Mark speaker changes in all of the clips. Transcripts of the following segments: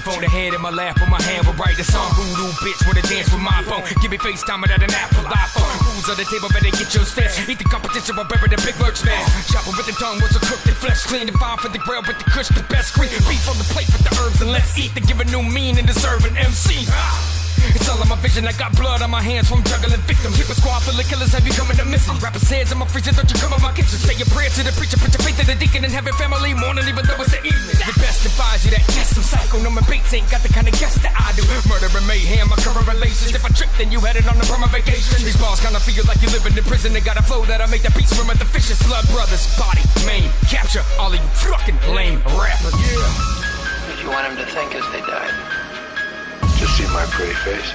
Speaker 1: phone, the head in my lap, on my hand will write a song. Voodoo bitch wanna dance with my phone. Give me FaceTime without an Apple iPhone. Fools on the table, better get your stats. Eat the competition, I'll bury the big work smash. Chopper with the tongue, what's a cooked the flesh. Clean the fire for the grill with the kush, the best green. Beef on the plate with the herbs and let's eat to give a new meaning to serve an MC. It's all in my vision, I got blood on my hands from juggling victims. Keep a squad full of killers, have you coming to miss them? Rappers' heads in my freezer, don't you come in my kitchen. Say your prayer to the preacher, put your faith to the deacon and have your family mourning even though it's the evening. The best advise you that yes, I'm psycho, no my beats ain't got the kind of guess that I do. Murder and mayhem, my current relations. If I trip, then you headed on a perma vacation. These bars kinda feel like you living in prison. They got a flow that I make the beats swim at the fishes. Blood brothers, body, maim, capture all of you fucking lame rappers. Yeah.
Speaker 2: Did you want him to think as they died?
Speaker 3: Just see my pretty face.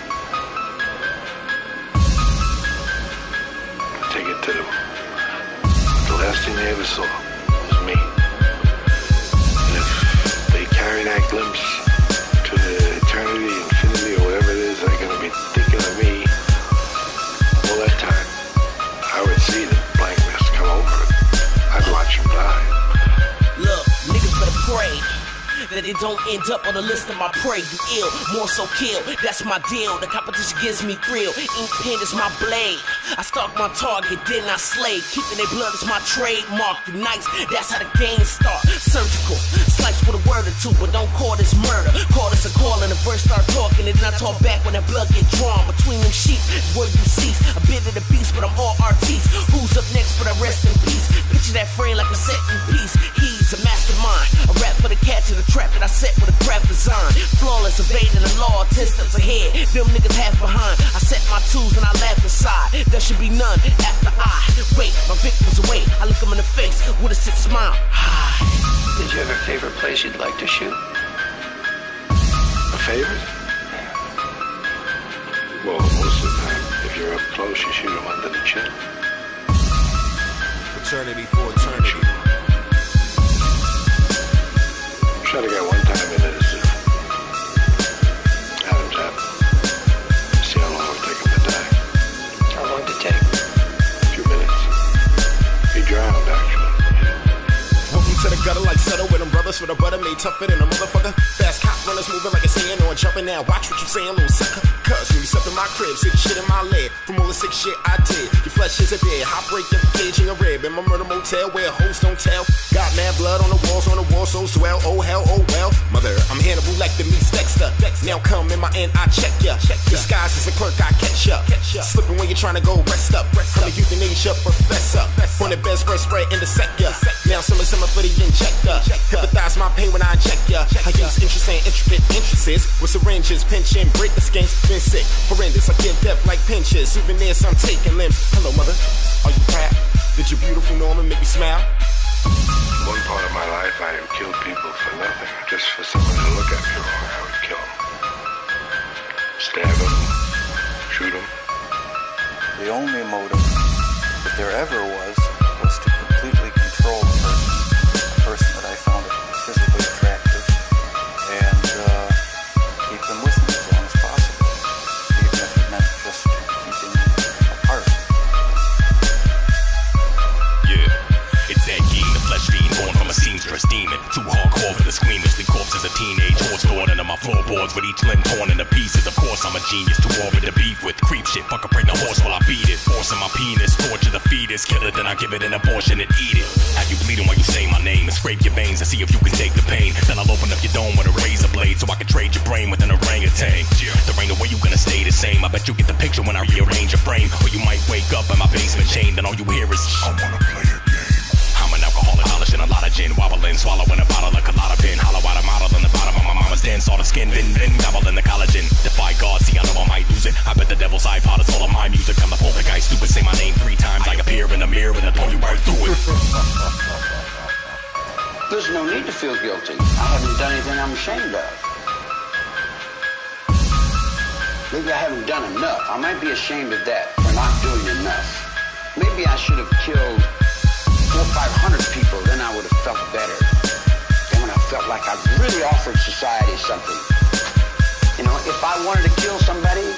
Speaker 3: Take it to them. The last thing they ever saw was me. And if they carry that glimpse to the eternity, infinity, or whatever it is, they're gonna be thinking of me all that time. I would see the blankness come over it. I'd watch them die.
Speaker 4: Look, niggas better pray that it don't end up on the list of my prey. You ill, more so kill, that's my deal. The competition gives me thrill, ink pen is my blade. I stalk my target, then I slay. Keeping their blood is my trademark. You nice, that's how the game start. Surgical, slice with a word or two, but don't call this murder. Call this a call and the verse start talking, and then I talk back when that blood get drawn. Between them sheets is where you cease. A bit of the beast, but I'm all artiste. Who's up next for that rest in peace? Picture that frame like a set in piece. He's a mastermind, a rap for the catch and the trap that I set with a craft design. Flawless, evading the law, 10 steps ahead. Them niggas half behind. I set my tools and I laugh inside. There should be none after I wait. My victims away. I look them in the face with a sick smile.
Speaker 2: Did you have a favorite place you'd like to shoot?
Speaker 3: A favorite? Well, most of the time, if you're up close, you shoot them under the chin.
Speaker 1: Fraternity for eternity.
Speaker 3: Try to get one time in it. Adam's apple. See how long it would take him to die.
Speaker 2: How long did it take?
Speaker 3: A few minutes. He drowned, actually.
Speaker 5: Welcome to the gutter like Sutter with them brothers for the butter made tougher than a motherfucker. Fast cop runners moving like a saying or jumping now. Watch what you saying, little sucker. Cuz when you step in my crib, see the shit in my leg. From all the sick shit I did, your flesh is a bed. Hot break every cage in your rib. In my murder motel where hoes don't tell. Got mad blood on the wall souls dwell. Oh hell, oh well. Mother, I'm Hannibal like the meets Dexter. Now come in my end, I check ya. Disguise as a clerk, I catch ya. Slipping when you're trying to go rest up. I'm a euthanasia professor. On the best breast spread in the sector. Now summer for the injector. Hypnotize my pain when I inject ya. I use interesting, intricate entrances with syringes, pinching, break the skins. Been sick, horrendous, I get death like pinches. Souvenirs, I'm taking limbs. Hello, mother, are you proud? Did your beautiful Norman make you smile?
Speaker 3: One part of my life, I have killed people for nothing. Just for someone to look at me wrong, I would kill them. Stab them, shoot them.
Speaker 6: The only motive, if there ever was to completely control a person that I found physically attractive, and keep them with me as long as possible, even if it meant just keeping apart.
Speaker 7: Yeah, it's that Gene, the flesh fiend, born from a seamstress demon. Too hardcore for the squeamishly corpses of teenage horse stored under my floorboards with each limb torn into pieces. Of course I'm a genius, too morbid to beef with. Creep shit, fuck a pregnant horse while I beat it. Forcing my penis, torture the fetus, kill it, then I give it an abortion and eat it. Have you bleeding while you say my name and scrape your veins and see if you can take the pain. Then I'll open up your dome with a razor blade so I can trade your brain with an orangutan. There ain't no way you gonna stay the same. I bet you get the picture when I rearrange your frame. Or you might wake up in my basement chained and all you hear is I wanna play a game. I'm an alcoholic, polishing a lot of gin, wobbling, swallowing a bottle like a lot of pin. Hollow out a model in the bottom of my mama's den. Saw the skin, then dabble in the collagen. Defy God, see I know I might lose it. I bet the devil's iPod is all of my music. I'm the poltergeist, stupid, say my name 3 times. I appear in the mirror and I throw you right through it.
Speaker 8: There's no need to feel guilty. I haven't done anything I'm ashamed of. Maybe I haven't done enough. I might be ashamed of that for not doing enough. Maybe I should have killed 400 or 500 people, then I would have felt better. Then when I felt like I really offered society something. You know, if I wanted to kill somebody,